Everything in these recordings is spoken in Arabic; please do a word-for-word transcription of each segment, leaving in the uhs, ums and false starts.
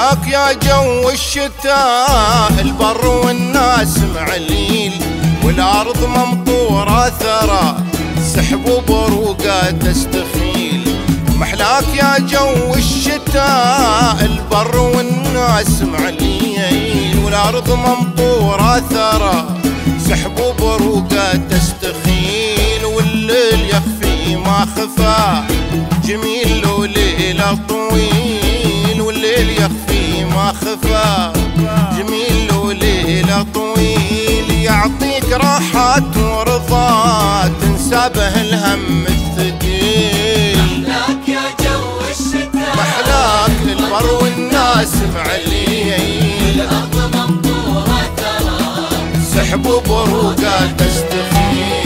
محلاك يا جو الشتاء، البر والناس معليل، والأرض ممطورة ثرى، سحب وبروقة تستخيل. محلاك يا جو الشتاء، البر والناس معليل، والأرض ممطورة ثرى، سحب وبروقة تستخيل. والليل يخفي ما خفى، جميل لو ليلة طويل. والليل يخفي ما خفى، جميل لو ليلة طويل. يعطيك راحات ورضا، تنسى به الهم الثقيل. محلاك يا جو الشتاء، محلاك البر والناس معليل، الأرض ممطورة ثرى، سحب وبروقة تستخيل.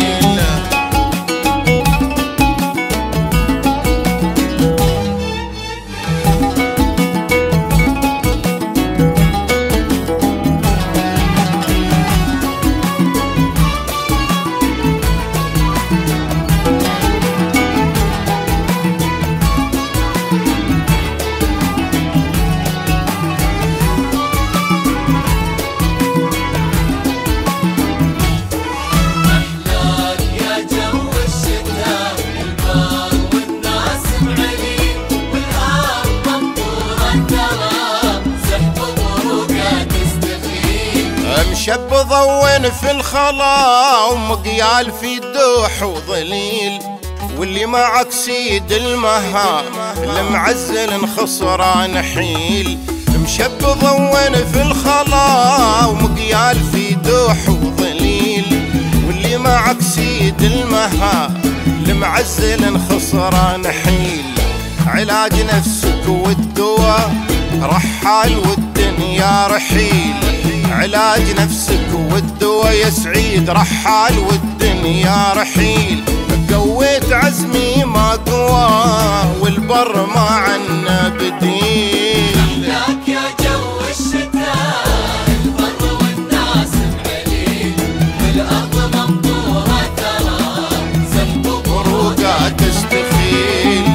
شب ضوين في الخلا، ومقيال في دوح وظليل، واللي معك سيد المها، المعزل خسران حيل. مشب ضوين في الخلا، ومقيال في دوح وظليل، واللي معك سيد المها، المعزل خسران حيل. علاج نفسك والدواء رحال والدنيا رحيل، علاج نفسك والدواء يا سعيد رحال والدنيا رحيل. قويت عزمي ما قوى، والبر ما عنا بديل. محلاك يا جو الشتاء، البر والناس معليل، والأرض ممطورة ثرى، سحب وبروقة تستخيل.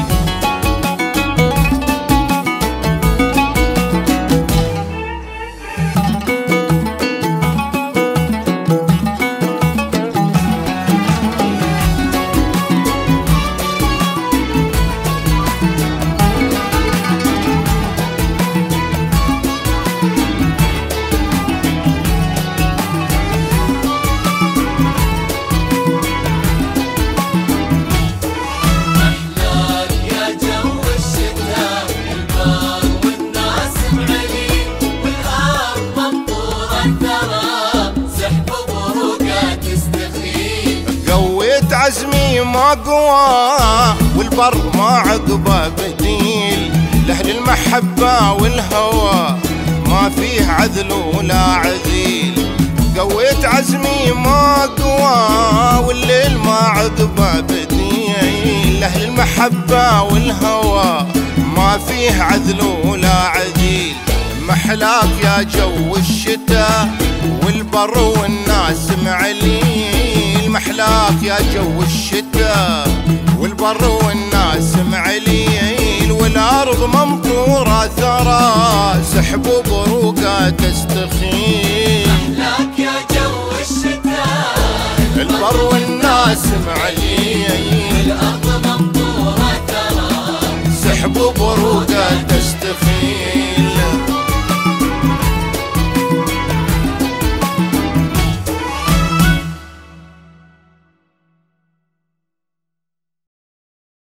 عزمي ما قوى، والبر ما عقبه بديل، لأهل المحبة والهوى ما فيه عذل ولا عذيل. قويت عزمي ما قوى، والليل ما عقبه بديل، لأهل المحبة والهوى ما فيه عذل ولا عذيل. محلاك يا جو الشتاء، والبر والناس معليل. محلاك يا جو الشتاء، والبر والناس معليل، والأرض ممطورة ثرى، سحب وبروقة تستخيل. محلاك يا جو الشتاء، البر والناس معليل، الأرض ممطورة ثرى، سحب وبروقة تستخيل.